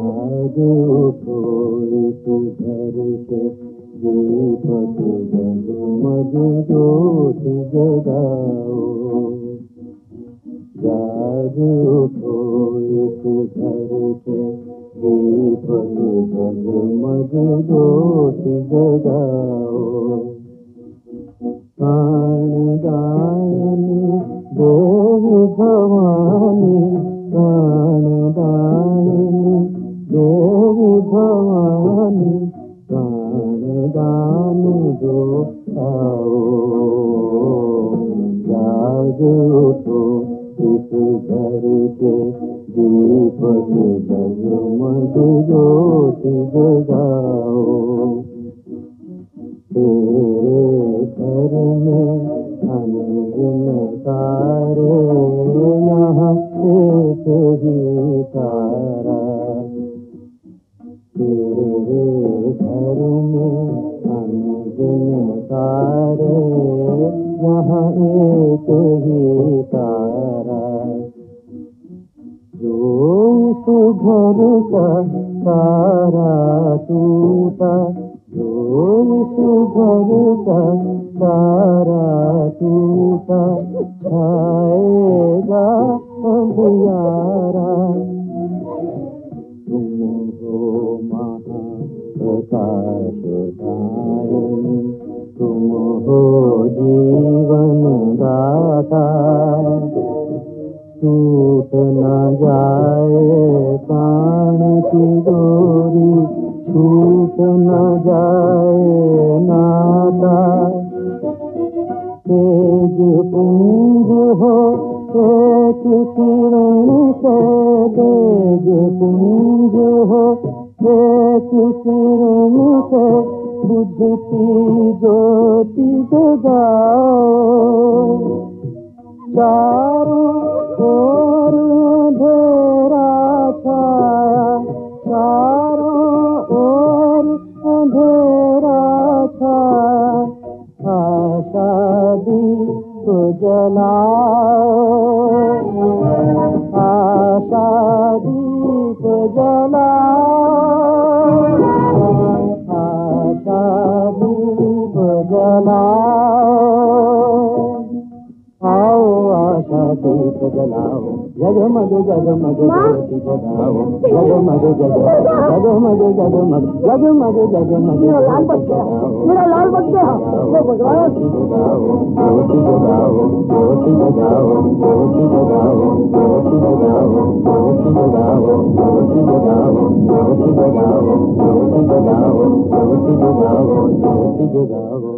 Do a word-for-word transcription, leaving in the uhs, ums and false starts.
जाग उठो इस घर के दीपक जगमग ज्योति जगाओ। जाग उठो इस घर के दीपक जगमग ज्योति जगाओ। प्राणदायिनी देवी भवानी, प्राणदायिनी देवी भवानी, प्राणदान दो आओ। जाग उठो इस घर के दीपक जगमग ज्योति जगाओ। तेरे घर में अनगिन तारे, यहाँ एक ही तारा। तेरे घर में अनगिन तारे, यहाँ एक ही तारा। जो इस घर का तारा टूटा, जो इस घर का तारा टूटा, छाएगा अंधियारा। तुम हो महाप्रकाशदायिनी, तुम हो जीवन दाता। टूट न जाए प्राण की डोरी, छूट न जाए नाता। तेज पुंज हो एक किरण से, तेज पुंज हो एक किरण से, बुझती ज्योति जगाओ। चारों ओर अंधेरा छाया, चारों ओर अंधेरा छाया। आशा दीप जलाओ, आशा दीप जलाओ, आशा दीप जलाओ। आओ आशा दीप जलाओ, जगमग जगमग ज्योति जगाओ। जगमग जगमग जगमग जगमग जगमग जगमग लाल बच्चा, मेरा लाल बच्चा, वो भगवान ज्योति जगाओ, ज्योति जगाओ, ज्योति जगाओ, ज्योति जगाओ, ज्योति जगाओ, ज्योति जगाओ, ज्योति जगाओ, ज्योति जगाओ, ज्योति जगाओ, ज्योति जगाओ, ज्योति जगाओ।